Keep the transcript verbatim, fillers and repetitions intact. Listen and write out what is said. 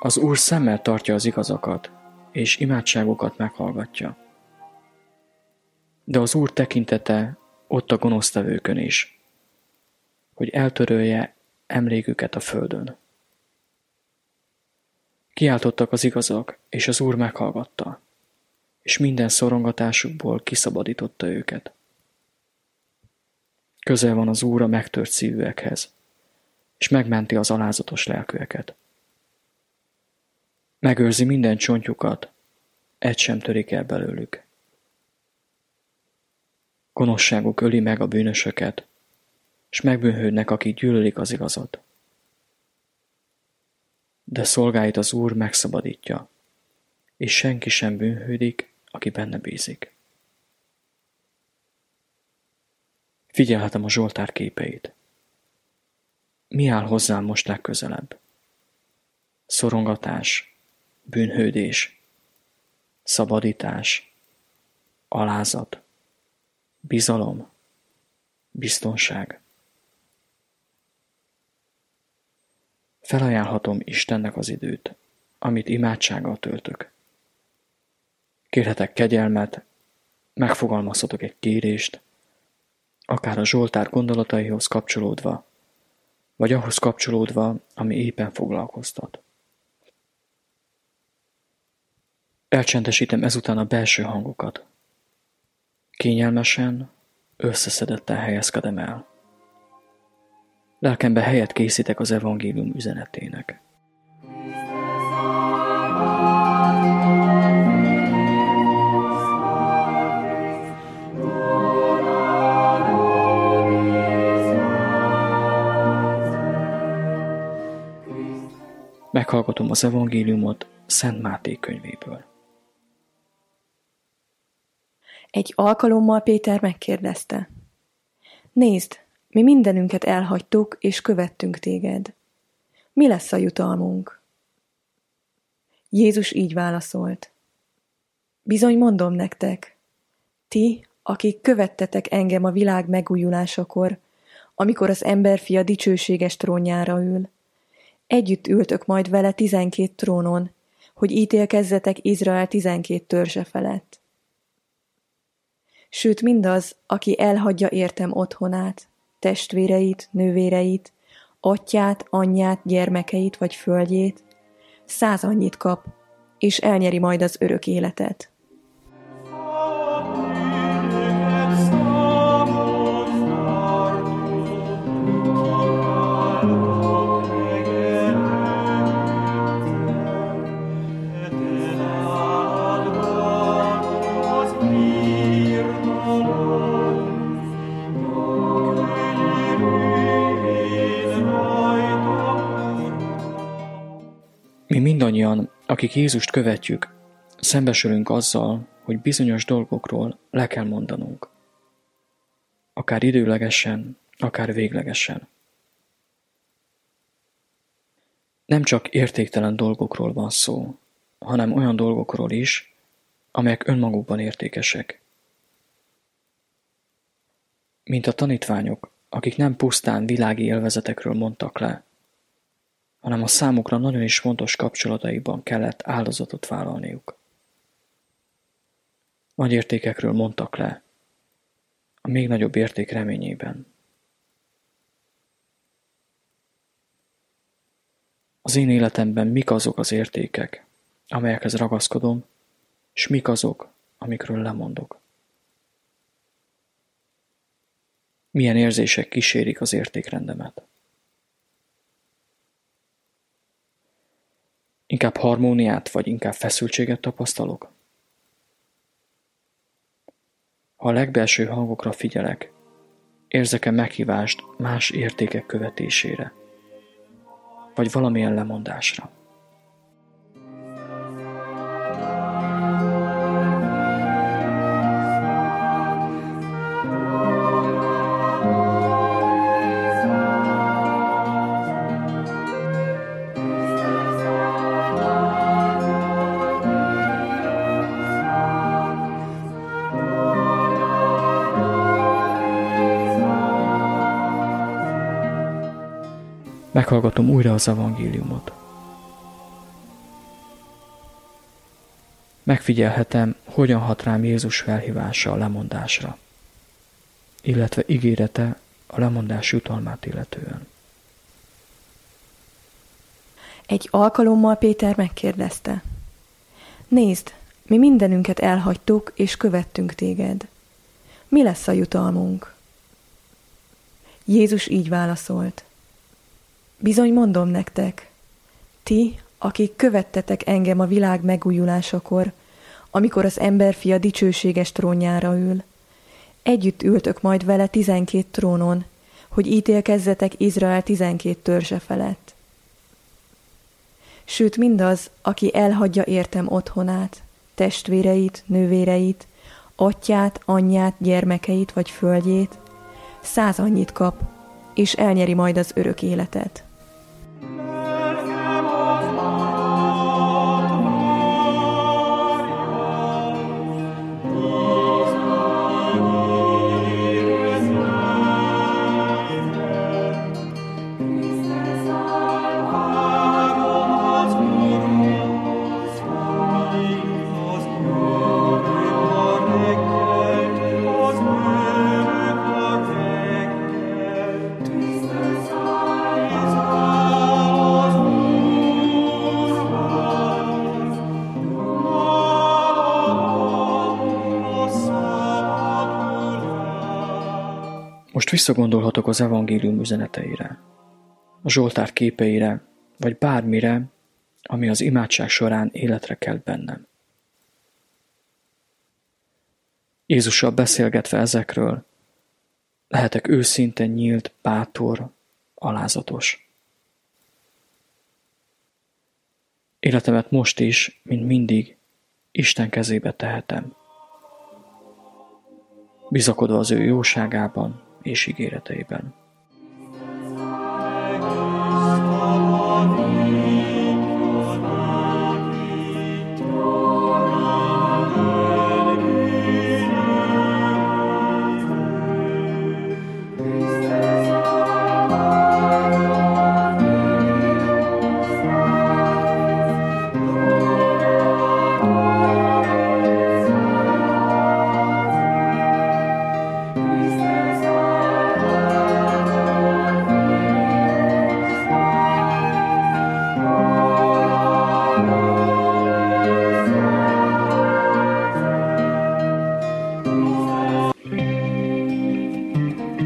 Az Úr szemmel tartja az igazakat, és imádságokat meghallgatja. De az Úr tekintete ott a gonosztevőkön is, hogy eltörölje emléküket a földön. Kiáltottak az igazak, és az Úr meghallgatta, és minden szorongatásukból kiszabadította őket. Közel van az Úr a megtört szívűekhez, és megmenti az alázatos lelkűeket. Megőrzi minden csontjukat, egy sem törik el belőlük. Gonoszságuk öli meg a bűnösöket, és megbűnhődnek, akik gyűlölik az igazat. De szolgáit az Úr megszabadítja, és senki sem bűnhődik, aki benne bízik. Figyelhetem a Zsoltár képeit. Mi áll hozzám most legközelebb? Szorongatás, bűnhődés, szabadítás, alázat, bizalom, biztonság. Felajánlhatom Istennek az időt, amit imádsággal töltök. Kérhetek kegyelmet, megfogalmazhatok egy kérést, akár a Zsoltár gondolataihoz kapcsolódva, vagy ahhoz kapcsolódva, ami éppen foglalkoztat. Elcsendesítem ezután a belső hangokat. Kényelmesen, összeszedetten helyezkedem el. Lelkembe helyet készítek az evangélium üzenetének. Meghallgatom az evangéliumot Szent Máté könyvéből. Egy alkalommal Péter megkérdezte: Nézd, mi mindenünket elhagytuk, és követtünk téged. Mi lesz a jutalmunk? Jézus így válaszolt: Bizony mondom nektek, ti, akik követtetek engem a világ megújulásakor, amikor az emberfia dicsőséges trónjára ül, együtt ültök majd vele tizenkét trónon, hogy ítélkezzetek Izrael tizenkét törzse felett. Sőt, mindaz, aki elhagyja értem otthonát, testvéreit, nővéreit, atyját, anyját, gyermekeit vagy földjét, száz annyit kap, és elnyeri majd az örök életet. Mi mindannyian, akik Jézust követjük, szembesülünk azzal, hogy bizonyos dolgokról le kell mondanunk. Akár időlegesen, akár véglegesen. Nem csak értéktelen dolgokról van szó, hanem olyan dolgokról is, amelyek önmagukban értékesek. Mint a tanítványok, akik nem pusztán világi élvezetekről mondtak le, hanem a számukra nagyon is fontos kapcsolataiban kellett áldozatot vállalniuk. Nagy értékekről mondtak le, a még nagyobb érték reményében. Az én életemben mik azok az értékek, amelyekhez ragaszkodom, és mik azok, amikről lemondok? Milyen érzések kísérik az értékrendemet? Inkább harmóniát, vagy inkább feszültséget tapasztalok? Ha a legbelső hangokra figyelek, érzek-e meghívást más értékek követésére, vagy valamilyen lemondásra? Meghallgatom újra az evangéliumot. Megfigyelhetem, hogyan hat rám Jézus felhívása a lemondásra, illetve ígérete a lemondás jutalmát illetően. Egy alkalommal Péter megkérdezte: Nézd, mi mindenünket elhagytuk, és követtünk téged. Mi lesz a jutalmunk? Jézus így válaszolt: Bizony mondom nektek, ti, akik követtetek engem a világ megújulásakor, amikor az emberfia dicsőséges trónjára ül, együtt ültök majd vele tizenkét trónon, hogy ítélkezzetek Izrael tizenkét törzse felett. Sőt, mindaz, aki elhagyja értem otthonát, testvéreit, nővéreit, atyját, anyját, gyermekeit vagy földjét, száz annyit kap, és elnyeri majd az örök életet. Most visszagondolhatok az evangélium üzeneteire, a Zsoltár képeire, vagy bármire, ami az imádság során életre kelt bennem. Jézussal beszélgetve ezekről, lehetek őszinte, nyílt, bátor, alázatos. Életemet most is, mint mindig, Isten kezébe tehetem, bizakodva az ő jóságában és ígéreteiben.